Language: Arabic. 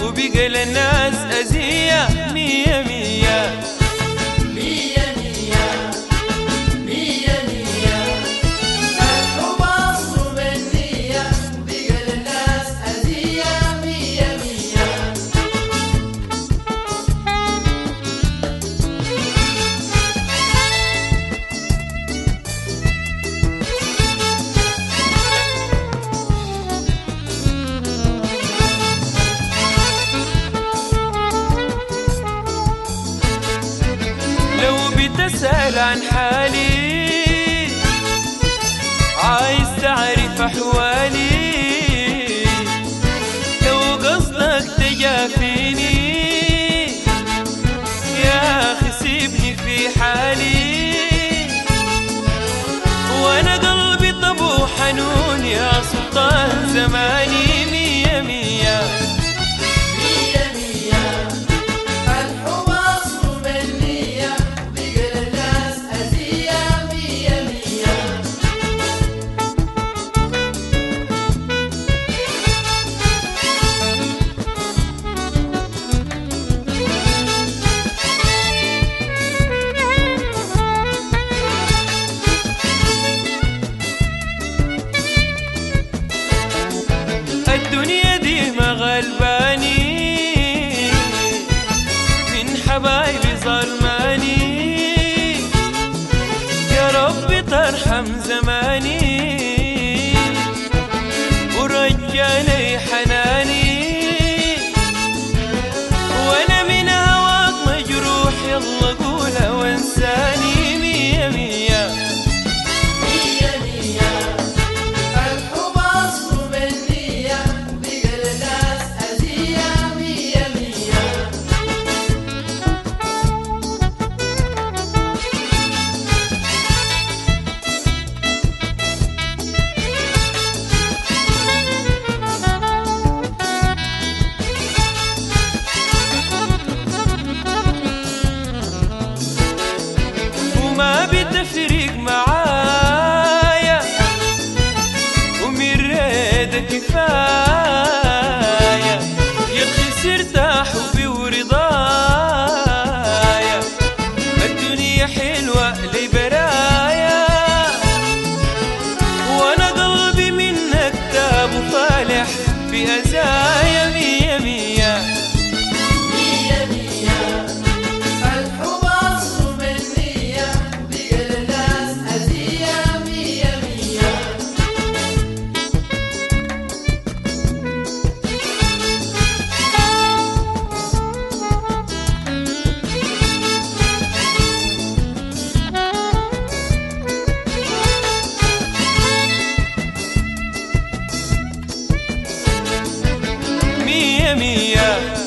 وبقى للناس أزية مية مية. مية مية مية مية الحب أصله بالنية وبقى للناس أزية مية مية. تسأل عن حالي عايز تعرف أحوالي، لو قصدك تجافيني يا أخي سيبني في حالي، وأنا قلبي طبو حنون يا سلطان زماني مية مية. الدنيا دي ما غلباني من حبايبي ظلماني، يا ربي ترحم زماني ورجع لي حناني، وانا من هواك مجروح يلا قولها وانساني مية مية. ما بتفرق معايا ومريدة كفاية، يا خسرت حبي ورضايا، الدنيا حلوة لي برايا، وانا قلبي منك تاب وفالح في أزايا مية مية. مية مية